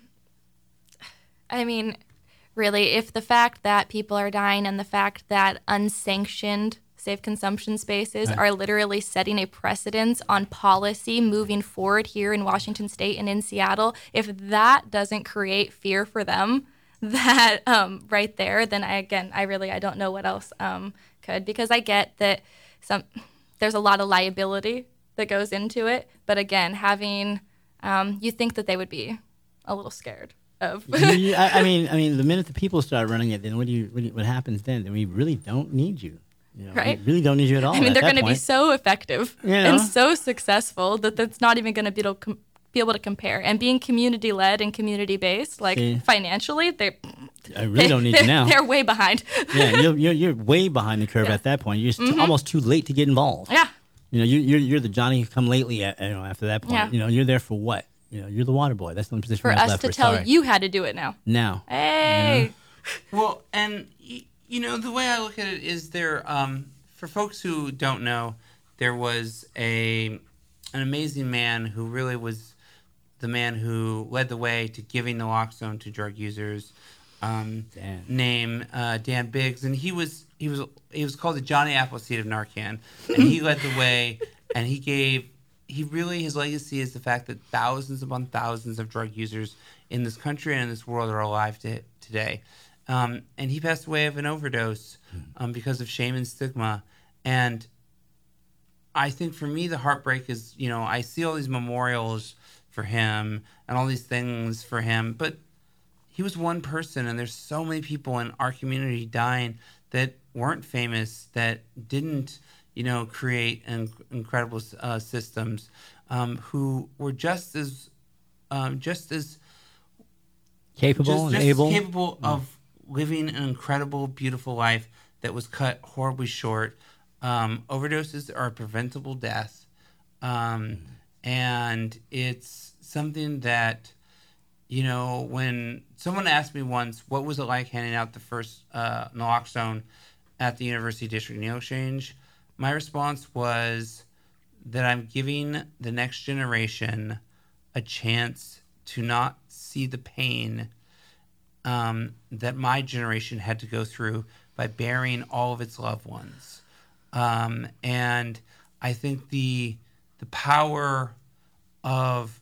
I mean, really, if the fact that people are dying and the fact that unsanctioned safe consumption spaces right. are literally setting a precedence on policy moving forward here in Washington State and in Seattle, if that doesn't create fear for them, that um, right there, then I, again, I really, I don't know what else um, could, because I get that some there's a lot of liability that goes into it, but again, having Um, you think that they would be a little scared of. you, I, I mean, I mean, the minute the people start running it, then what do you? What, do you, what happens then? Then we really don't need you. You know, right? We really don't need you at all. I mean, at they're that going to be point. so effective You know? and so successful that that's not even going to be able to com- be able to compare. And being community led and community based, like See? financially, they. I really don't need you now. They're way behind. yeah, you're, you're you're way behind the curve Yeah. at that point. You're Mm-hmm. t- almost too late to get involved. Yeah. You know, you, you're you're the Johnny come lately. At, you know, after that point, Yeah. you know, you're there for what? You know, you're the water boy. That's the only position For we have us left to for. tell Sorry. you how to do it now. now. Hey. Well, and y- you know, the way I look at it is there. Um, for folks who don't know, there was a an amazing man who really was the man who led the way to giving naloxone to drug users. Um, Dan. Name uh, Dan Biggs, and he was he was he was called the Johnny Appleseed of Narcan, and he led the way, and he gave. He really, his legacy is the fact that thousands upon thousands of drug users in this country and in this world are alive to, today. Um, and he passed away of an overdose um, because of shame and stigma. And I think for me, the heartbreak is, you know, I see all these memorials for him and all these things for him, but he was one person, and there's so many people in our community dying that weren't famous, that didn't, you know, create in- incredible uh, systems, um, who were just as, um, just as Capable just, and just able. capable of living an incredible, beautiful life that was cut horribly short. Um, overdoses are a preventable death, um, and it's something that, you know, when someone asked me once, what was it like handing out the first uh, naloxone at the University District Needle Exchange, my response was that I'm giving the next generation a chance to not see the pain um, that my generation had to go through by burying all of its loved ones. Um, and I think the the power of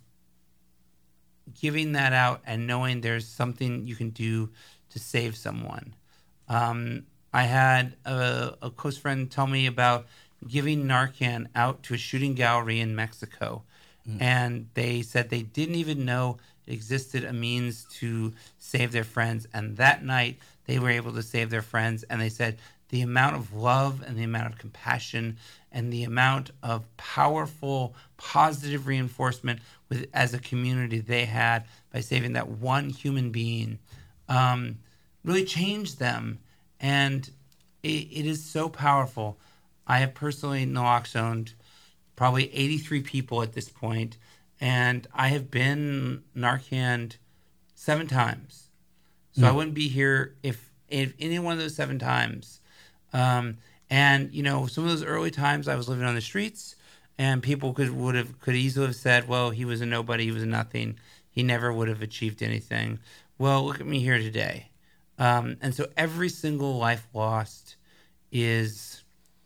giving that out and knowing there's something you can do to save someone. Um, I had a, a close friend tell me about giving Narcan out to a shooting gallery in Mexico. Mm. And they said they didn't even know it existed a means to save their friends. And that night they were able to save their friends. And they said the amount of love and the amount of compassion and the amount of powerful, positive reinforcement with as a community they had by saving that one human being um, really changed them. And it, it is so powerful. I have personally naloxoned probably eighty-three people at this point, and I have been Narcaned seven times. So mm. I wouldn't be here if, if any one of those seven times. Um, and, you know, some of those early times I was living on the streets, and people could would have could easily have said, well, he was a nobody, he was a nothing. He never would have achieved anything. Well, look at me here today. Um, and so every single life lost is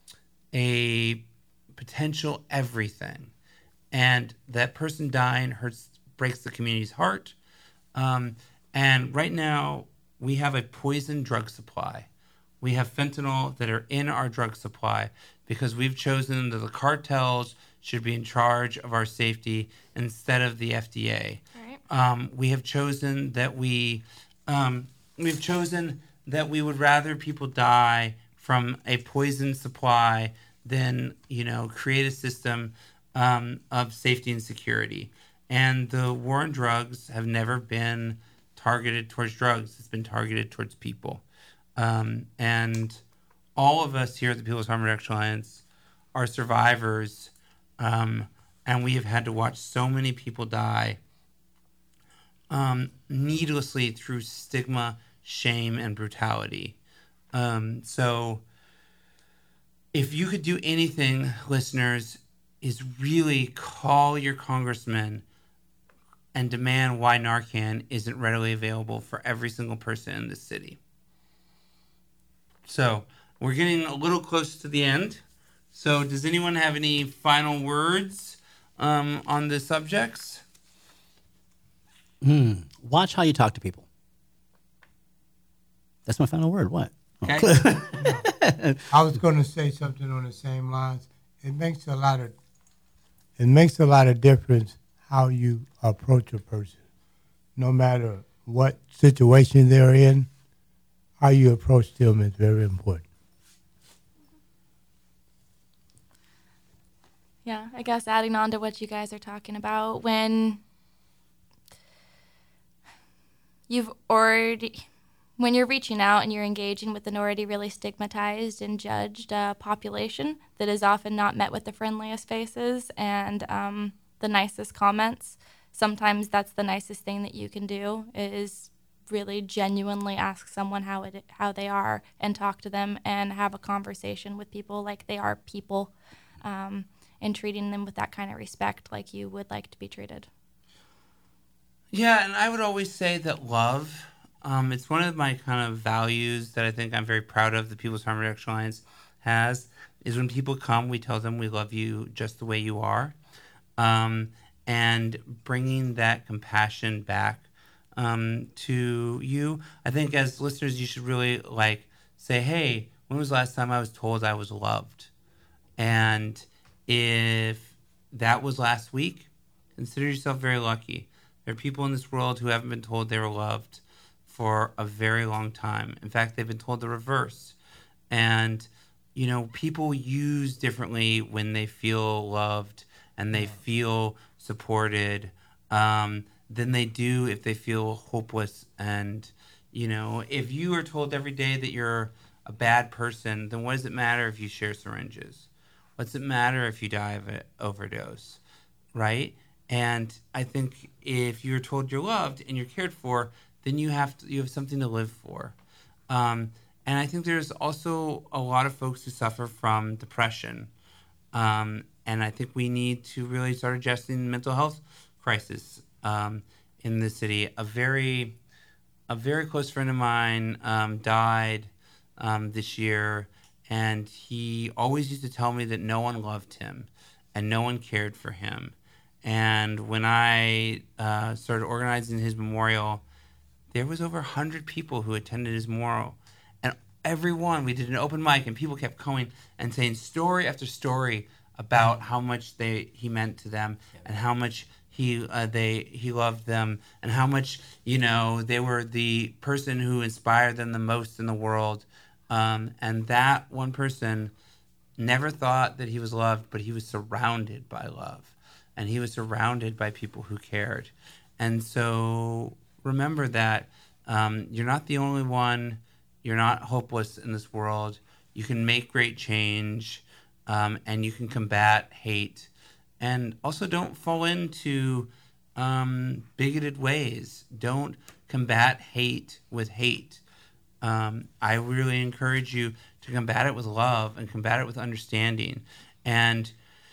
a potential everything. And that person dying hurts, breaks the community's heart. Um, and right now, we have a poison drug supply. We have fentanyl that are in our drug supply because we've chosen that the cartels should be in charge of our safety instead of the F D A. Right. Um, we have chosen that we, um, we've chosen that we would rather people die from a poison supply than, you know, create a system um, of safety and security. And the war on drugs have never been targeted towards drugs. It's been targeted towards people. Um, and all of us here at the People's Harm Reduction Alliance are survivors, um, and we have had to watch so many people die um, needlessly through stigma, shame, and brutality. Um, so if you could do anything, listeners, is really call your congressman and demand why Narcan isn't readily available for every single person in this city. So we're getting a little close to the end. So does anyone have any final words um, on the subjects? Mm. Watch how you talk to people. That's my final word. What? Okay. I was going to say something on the same lines. It makes a lot of it makes a lot of difference how you approach a person, no matter what situation they're in. How you approach them is very important. Yeah, I guess adding on to what you guys are talking about, when you've already, when you're reaching out and you're engaging with an already really stigmatized and judged uh, population that is often not met with the friendliest faces and um, the nicest comments, sometimes that's the nicest thing that you can do is really genuinely ask someone how it how they are and talk to them and have a conversation with people like they are people, um, and treating them with that kind of respect like you would like to be treated. Yeah, and I would always say that love, um, it's one of my kind of values that I think I'm very proud of the People's Harm Reduction Alliance has, is when people come, we tell them we love you just the way you are, um, and bringing that compassion back Um, to you. I think as listeners, you should really like say, hey, when was the last time I was told I was loved? And if that was last week, consider yourself very lucky. There are people in this world who haven't been told they were loved for a very long time. In fact, they've been told the reverse. And, you know, people use differently when they feel loved and they feel supported. Um, than they do if they feel hopeless. And, you know, if you are told every day that you're a bad person, then what does it matter if you share syringes? What does it matter if you die of an overdose, right? And I think if you're told you're loved and you're cared for, then you have to, you have something to live for. Um, and I think there's also a lot of folks who suffer from depression. Um, and I think we need to really start addressing the mental health crisis um, in the city. A very, a very close friend of mine um, died um, this year, and he always used to tell me that no one loved him and no one cared for him. And when I uh, started organizing his memorial, there was over one hundred people who attended his memorial. And everyone, we did an open mic, and people kept coming and saying story after story about how much they he meant to them, and how much he uh, they he loved them, and how much, you know, they were the person who inspired them the most in the world. Um, and that one person never thought that he was loved, but he was surrounded by love, and he was surrounded by people who cared. And so remember that um, you're not the only one. You're not hopeless in this world. You can make great change, um, and you can combat hate. And also don't fall into um, bigoted ways. Don't combat hate with hate. Um, I really encourage you to combat it with love and combat it with understanding. And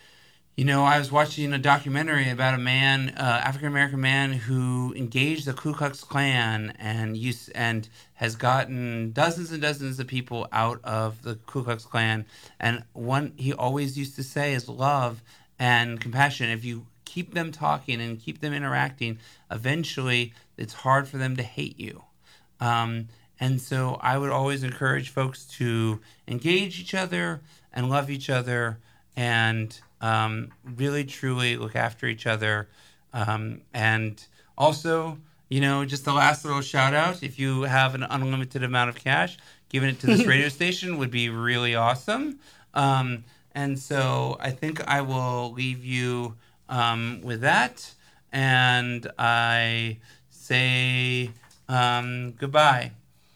you know, I was watching a documentary about a man, uh, African-American man, who engaged the Ku Klux Klan and used, and has gotten dozens and dozens of people out of the Ku Klux Klan. And one he always used to say is love and compassion. If you keep them talking and keep them interacting, eventually it's hard for them to hate you. Um, and so I would always encourage folks to engage each other and love each other, and Um, really, truly look after each other. Um, and also, you know, just the last little shout out, if you have an unlimited amount of cash, giving it to this radio station would be really awesome. Um, and so I think I will leave you um, with that. And I say um, goodbye.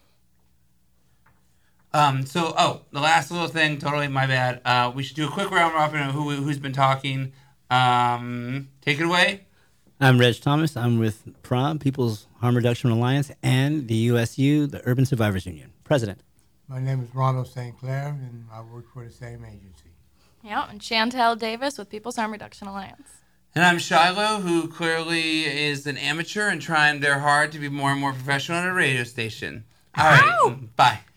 Um, so, oh, the last little thing, totally my bad. Uh, we should do a quick round robin of who, who's been talking. Um, take it away. I'm Reg Thomas. I'm with P R O M, People's Harm Reduction Alliance, and the U S U, the Urban Survivors Union. President. My name is Ronald Saint Clair, and I work for the same agency. Yeah, and Chantel Davis with People's Harm Reduction Alliance. And I'm Shiloh, who clearly is an amateur and trying their hard to be more and more professional at a radio station. All right, bye.